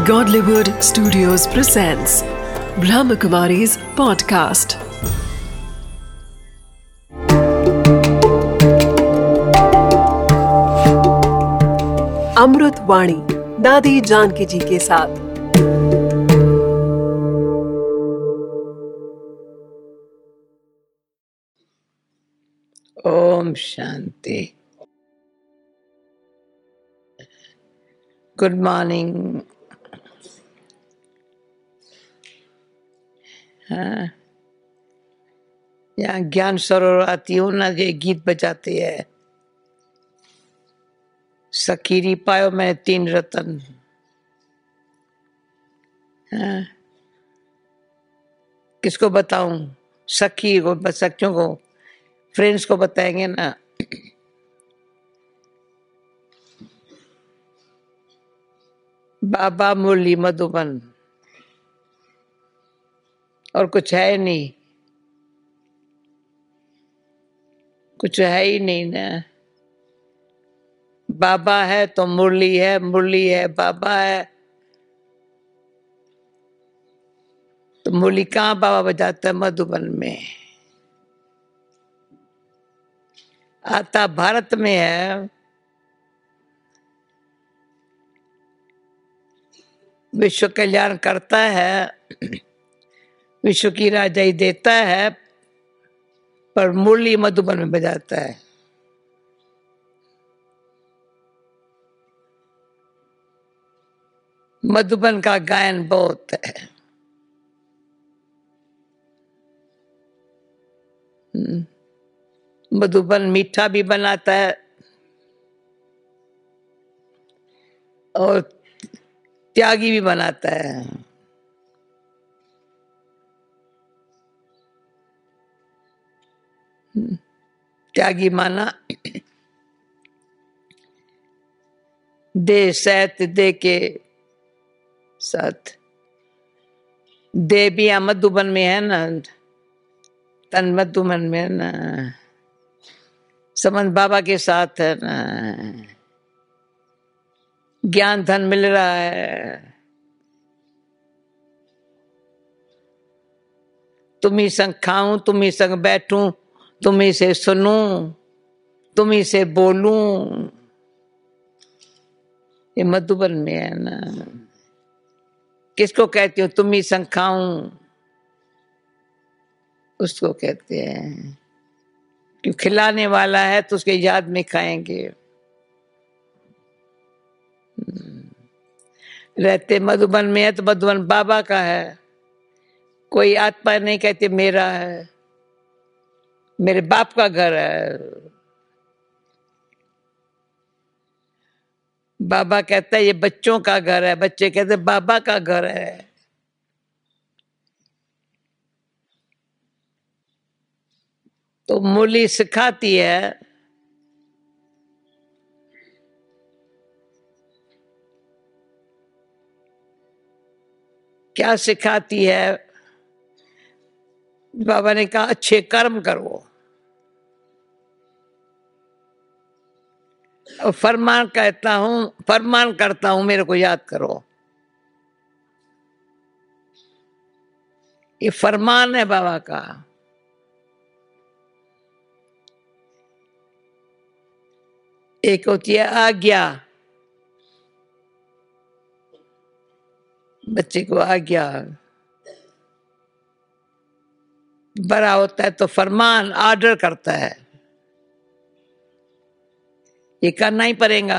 Godlywood Studios presents Brahmakumari's podcast. अमृत वाणी दादी जानकी जी के साथ। ओम शांति। Good morning. हाँ, यहाँ ज्ञान सरोवर आती हूँ ना, ये गीत बजाती है। सखीरी पायो मैं तीन रतन। हाँ, किसको बताऊं? सखी को, सखियों को, फ्रेंड्स को बताएंगे ना। बाबा मुरली मधुबन और कुछ है नहीं, कुछ है ही नहीं ना। बाबा है तो मुरली है, मुरली है बाबा है तो मुरली कहाँ बाबा बजाता है? मधुबन में। आता भारत में है, विश्व कल्याण करता है, विश्व की राजाई देता है, पर मुरली मधुबन में बजाता है। मधुबन का गायन बहुत है। मधुबन मीठा भी बनाता है और त्यागी भी बनाता है। त्यागी माना दे सहित दे के साथ। दे भी यहाँ मधुबन में है ना, तन मधुबन में है ना, संबंध बाबा के साथ है ना। ज्ञान धन मिल रहा है, तुम्ही संग खाऊं, तुम्ही संग बैठूं, तुम्ही से सुनूं, तुम्ही से बोलूं। ये मधुबन में है ना। किसको कहती हो तुम्ही संग खाऊं? उसको कहते हैं क्यों खिलाने वाला है तो उसके याद में खाएंगे। रहते मधुबन में है तो मधुबन बाबा का है। कोई आत्मा नहीं कहती मेरा है, मेरे बाप का घर है। बाबा कहता है ये बच्चों का घर है, बच्चे कहते बाबा का घर है। तो मुरली सिखाती है क्या सिखाती है? बाबा ने कहा अच्छे कर्म करो और फरमान करता हूं मेरे को याद करो। ये फरमान है बाबा का। एक होती है आज्ञा, बच्चे को आज्ञा। बड़ा होता है तो फरमान, आर्डर करता है, ये करना ही पड़ेगा।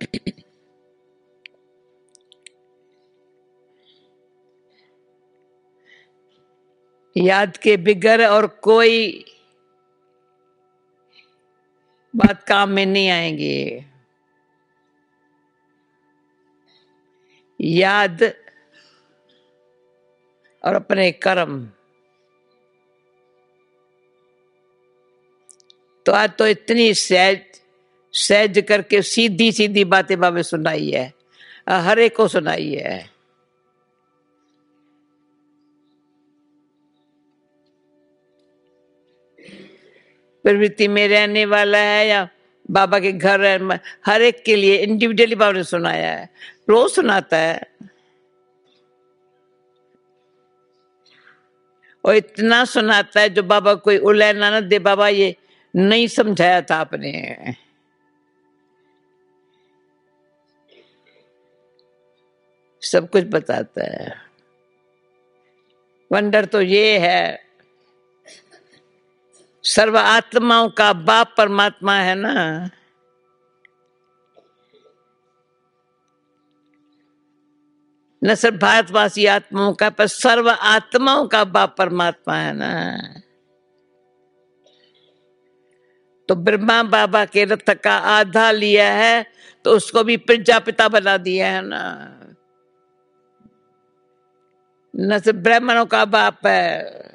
याद के बिगर और कोई बात काम में नहीं आएंगी। याद और अपने कर्म। तो आज तो इतनी सहज करके सीधी सीधी बातें बाबे सुनाई है, हर एक को सुनाई है। प्रवृत्ति में रहने वाला है या बाबा के घर है, हर एक के लिए इंडिविजुअली बाबा ने सुनाया है। रोज सुनाता है। और इतना सुनाता है जो बाबा कोई उल्ले ना दे, बाबा ये नहीं समझाया था आपने। सब कुछ बताता है। वंडर तो ये है, सर्व आत्माओं का बाप परमात्मा है ना। न सिर्फ भारतवासी आत्माओं का, पर सर्व आत्माओं का बाप परमात्मा है ना। तो ब्रह्मा बाबा के रथ का आधा लिया है तो उसको भी प्रजापिता बना दिया है ना। न सिर्फ ब्राह्मणों का बाप है,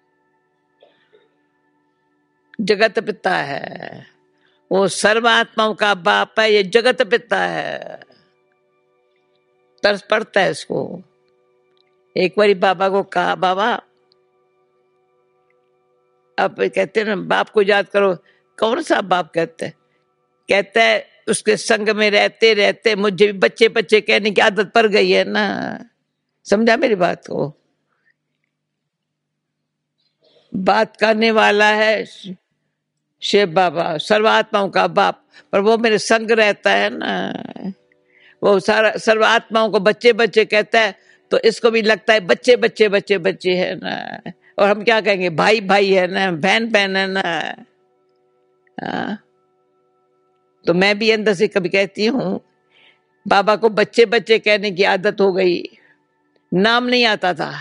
जगत पिता है। वो सर्व आत्माओं का बाप है, ये जगत पिता है। तरस पड़ता है इसको। एक बारी बाबा को कहा, बाबा आप कहते हैं ना बाप को याद करो, कौन सा बाप कहते हैं? कहता है उसके संग में रहते रहते मुझे भी बच्चे बच्चे कहने की आदत पड़ गई है ना। समझा मेरी बात को? बात करने वाला है शिव बाबा, सर्वात्माओं का बाप, पर वो मेरे संग रहता है ना। वो सारा सर्वात्माओं को बच्चे बच्चे कहता है, तो इसको भी लगता है बच्चे बच्चे बच्चे बच्चे है ना। और हम क्या कहेंगे, भाई भाई है ना, बहन बहन है ना। हाँ। तो मैं भी अंदर से कभी कहती हूँ, बाबा को बच्चे बच्चे कहने की आदत हो गई। नाम नहीं आता था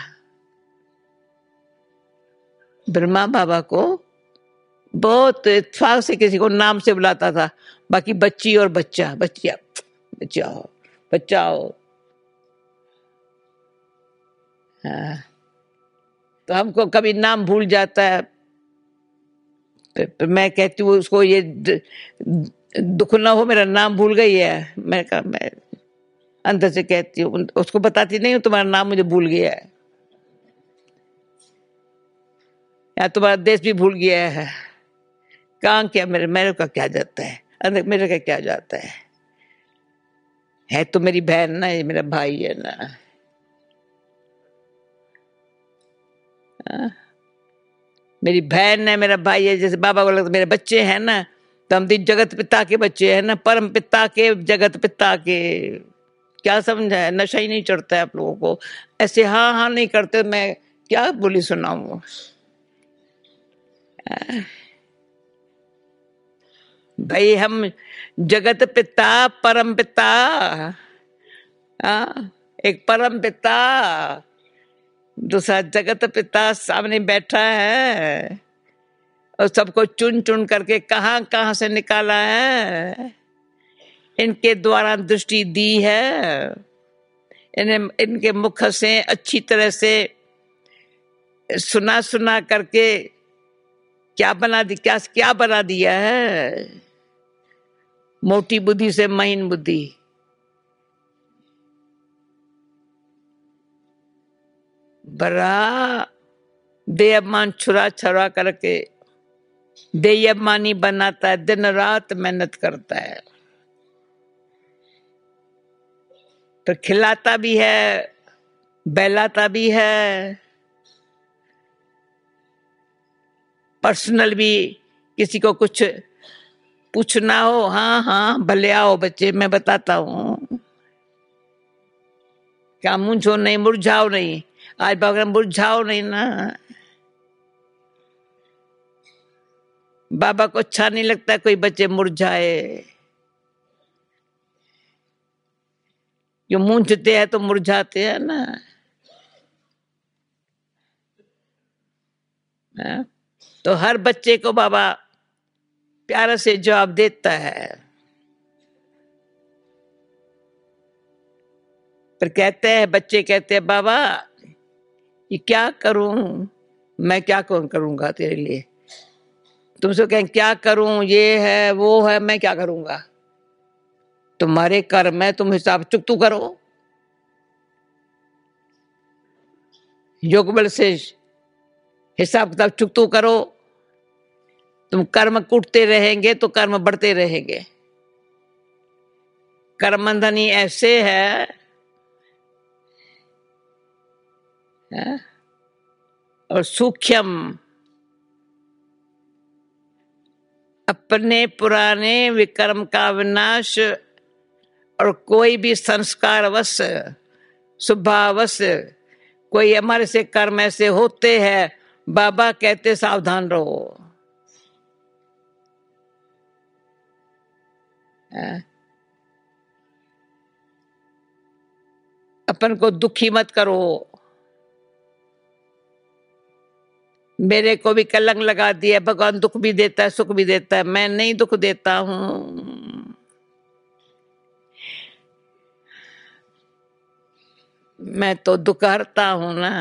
ब्रह्मा बाबा को, बहुत इत्तेफाक से किसी को नाम से बुलाता था, बाकी बच्ची और बच्चा, बच्चिया बच्चा हो बच्चा हो। हाँ। तो हमको कभी नाम भूल जाता है, तो मैं कहती हूँ उसको ये दुख ना हो मेरा नाम भूल गई है। मैं कहा, मैं अंदर से कहती हूँ, उसको बताती नहीं हूँ तुम्हारा नाम मुझे भूल गया है, या तुम्हारा देश भी भूल गया है। कहाँ क्या, मेरे मेरे का क्या जाता है, अंदर मेरे का क्या जाता है तो मेरी बहन ना, ये मेरा भाई है ना। मेरी बहन है, मेरा भाई है। जैसे बाबा को लगता मेरे बच्चे हैं ना, तो हम दिन जगत पिता के बच्चे हैं ना, परम पिता के, जगत पिता के। क्या समझा है? नशा ही नहीं चढ़ता है आप लोगों को। ऐसे हाँ हाँ नहीं करते, मैं क्या बोली सुनाऊं। भाई हम जगत पिता परम पिता, एक परम पिता, दूसरा जगत पिता सामने बैठा है, और सबको चुन चुन करके कहाँ कहाँ से निकाला है, इनके द्वारा दृष्टि दी है, इन्हें इनके मुख से अच्छी तरह से सुना सुना करके क्या बना दी, क्या क्या बना दिया है। मोटी बुद्धि से महीन बुद्धि। बड़ा बेअमान छुरा छुरा करके बेईमानी बनाता है, दिन रात मेहनत करता है, तो खिलाता भी है, बहलाता भी है, पर्सनल भी। किसी को कुछ पूछना हो, हाँ हाँ भले आओ बच्चे मैं बताता हूँ। क्या मुझो नहीं, मुरझाओ नहीं। आज बाबा मुरझाओ नहीं ना। बाबा को अच्छा नहीं लगता कोई बच्चे मुरझाए। जो मूंझते हैं तो मुरझाते हैं ना। तो हर बच्चे को बाबा प्यार से जवाब देता है, पर कहते हैं बच्चे कहते हैं बाबा ये क्या करूं, मैं क्या करूंगा तेरे लिए। तुमसे कहें क्या करूं, ये है वो है, मैं क्या करूंगा। तुम्हारे कर्म है, तुम हिसाब चुकतू करो, योग बल से हिसाब किताब चुकतू करो। तुम कर्म कूटते रहेंगे तो कर्म बढ़ते रहेंगे। कर्म बंधनी ऐसे है, और सूक्ष्म अपने पुराने विक्रम का विनाश और कोई भी संस्कारवश स्वभावश कोई हमारे से कर्म ऐसे होते हैं, बाबा कहते सावधान रहो। अपन को दुखी मत करो। मेरे को भी कलंक लगा दिया, भगवान दुख भी देता है सुख भी देता है, मैं नहीं दुख देता हूं। मैं तो दुख हरता हूं ना।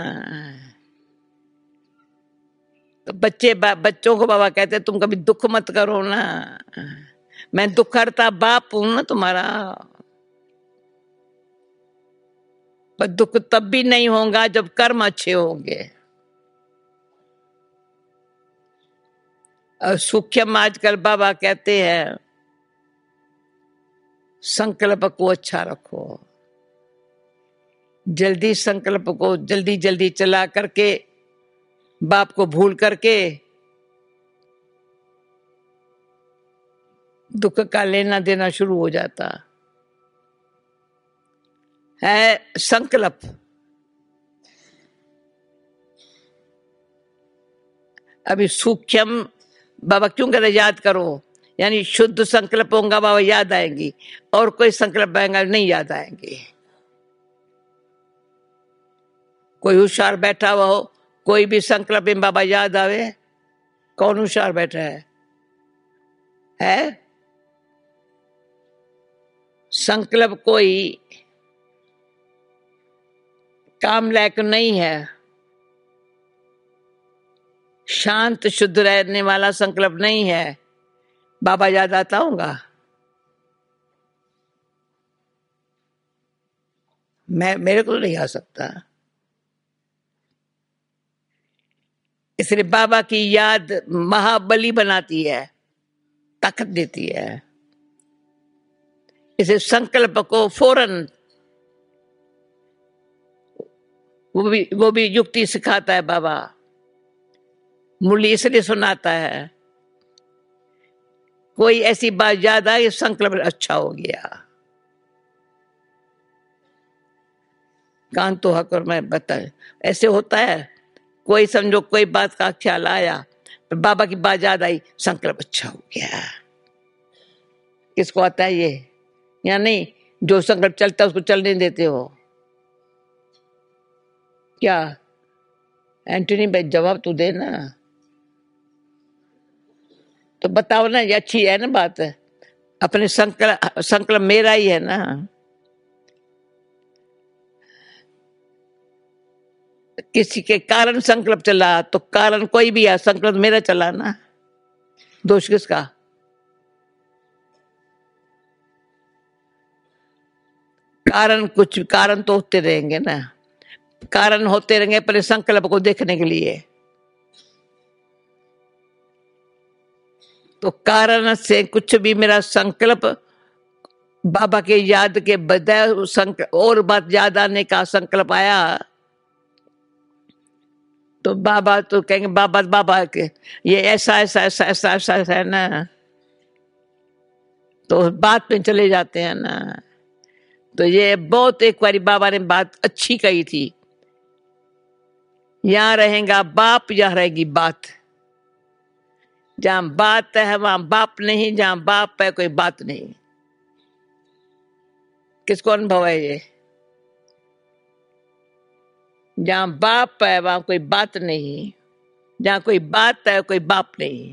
तो बच्चों को बाबा कहते तुम कभी दुख मत करो ना, मैं दुख हरता बाप हूं ना तुम्हारा। पर दुख तब भी नहीं होगा जब कर्म अच्छे होंगे। और सूक्ष्म आजकल बाबा कहते हैं संकल्प को अच्छा रखो। जल्दी संकल्प को जल्दी जल्दी चला करके बाप को भूल करके दुख का लेना देना शुरू हो जाता है। संकल्प अभी सूक्ष्म बाबा क्यों कहते याद करो, यानी शुद्ध संकल्प होगा बाबा याद आएंगी, और कोई संकल्प आएगा नहीं याद आएंगे। कोई होशियार बैठा हुआ हो, कोई भी संकल्प में बाबा याद आवे, कौन होशियार बैठा है? संकल्प कोई काम लायक नहीं है। शांत शुद्ध रहने वाला संकल्प नहीं है। बाबा याद आता होगा? मेरे को नहीं आ सकता। इसलिए बाबा की याद महाबली बनाती है, ताकत देती है। इसे संकल्प को फौरन वो भी युक्ति सिखाता है बाबा। मुरली इसलिए सुनाता है, कोई ऐसी बात याद आई संकल्प अच्छा हो गया। कान तो हक और मैं बताए ऐसे होता है। कोई समझो कोई बात का ख्याल आया, बाबा की बात याद आई, संकल्प अच्छा हो गया। किसको आता है ये? या नहीं, जो संकल्प चलता है उसको चलने देते हो क्या? एंटनी भाई जवाब तो दे ना, तो बताओ ना, ये अच्छी है ना बात है। अपने संकल्प मेरा ही है ना। किसी के कारण संकल्प चला तो कारण कोई भी है, संकल्प मेरा चला ना, दोष किसका? कारण तो होते रहेंगे ना, कारण होते रहेंगे अपने संकल्प को देखने के लिए। तो कारण से कुछ भी मेरा संकल्प बाबा के याद के बजाय और बात याद आने का संकल्प आया, तो बाबा तो कहेंगे बाबा के ये ऐसा ऐसा ऐसा ऐसा ऐसा ऐसा है ना, तो बात में चले जाते हैं ना। तो ये बहुत एक बारी बाबा ने बात अच्छी कही थी, यहां रहेगा बाप, यहां रहेगी बात। जहां बात है वहां बाप नहीं, जहां बाप है कोई बात नहीं। किसको अनुभव है ये? जहां बाप है वहां कोई बात नहीं, जहां कोई बात है कोई बाप नहीं।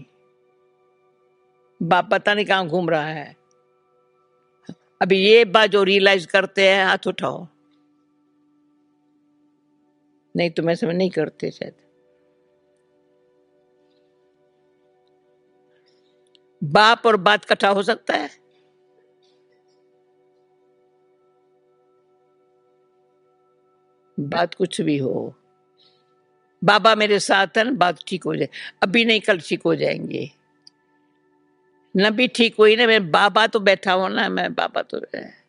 बाप पता नहीं कहां घूम रहा है। अभी ये बात जो रियलाइज करते हैं हाथ उठाओ, नहीं तो मैं समझ नहीं करते शायद। बाप और बात इकट्ठा हो सकता है? बात कुछ भी हो, बाबा मेरे साथ है ना, बात ठीक हो जाए। अभी नहीं कल ठीक हो जाएंगे। न भी ठीक हुई ना, मैं बाबा तो बैठा हूं ना, मैं बाबा तो